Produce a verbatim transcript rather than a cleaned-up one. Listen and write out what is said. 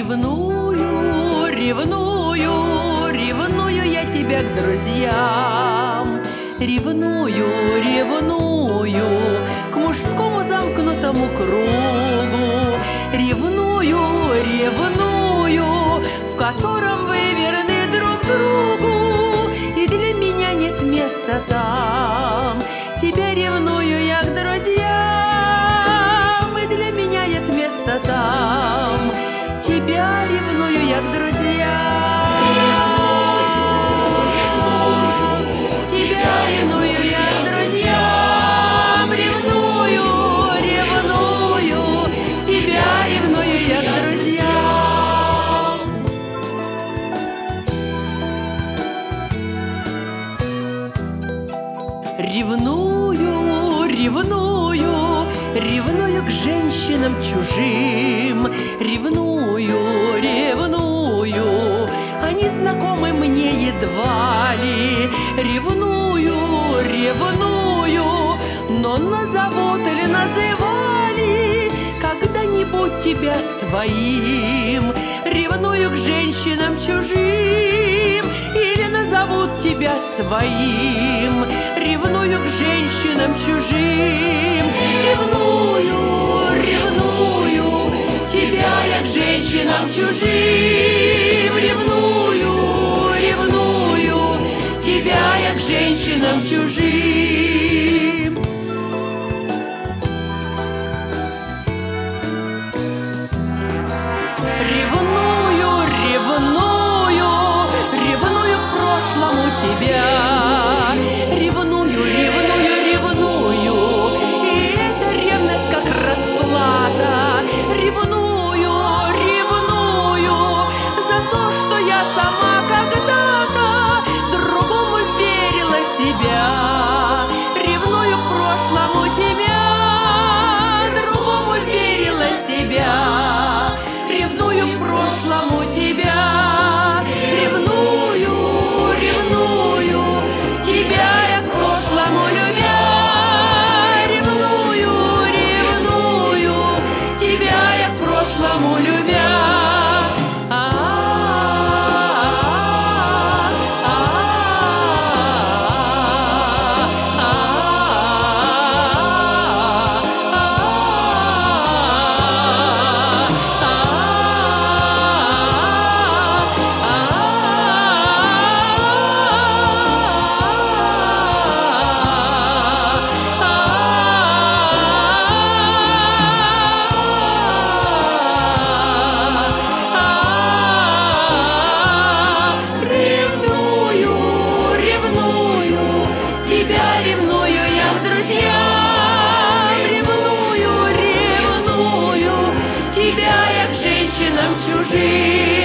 Ревную, ревную, ревную я тебя к друзьям. Ревную, ревную к мужскому замкнутому кругу. Ревную, ревную, в котором вы верны друг другу, и для меня нет места там. Тебя ревную я к друзьям, и для меня нет места там. Тебя ревную я к друзьям. Тебя ревную я к друзьям. Ревную, ревную, тебя ревную я к друзьям. Ревную, ревную, ревную к женщинам чужим. Ревную, ревную, они знакомы мне едва ли. Ревную, ревную, но назовут или называли когда-нибудь тебя своим. Ревную к женщинам чужим или назовут тебя своим. Ревную к женщинам чужим. Ревную, ревную, тебя я к женщинам чужим. Ревную, ревную, тебя я к женщинам чужим. Ревную, ревную, ревную к прошлому тебя. Ревную, ревную, ревную, и эта ревность как расплата. Ревную, ревную за то, что я сама когда-то другому верила себя. Ревную к прошлому тебя, другому верила себя. Ревную к прошлому тебя. Ревную, ревную, тебя я к прошлому любя. Ревную, ревную, тебя я к прошлому любя. Тебя ревную я к друзьям. Ревную, ревную, тебя я к женщинам чужим.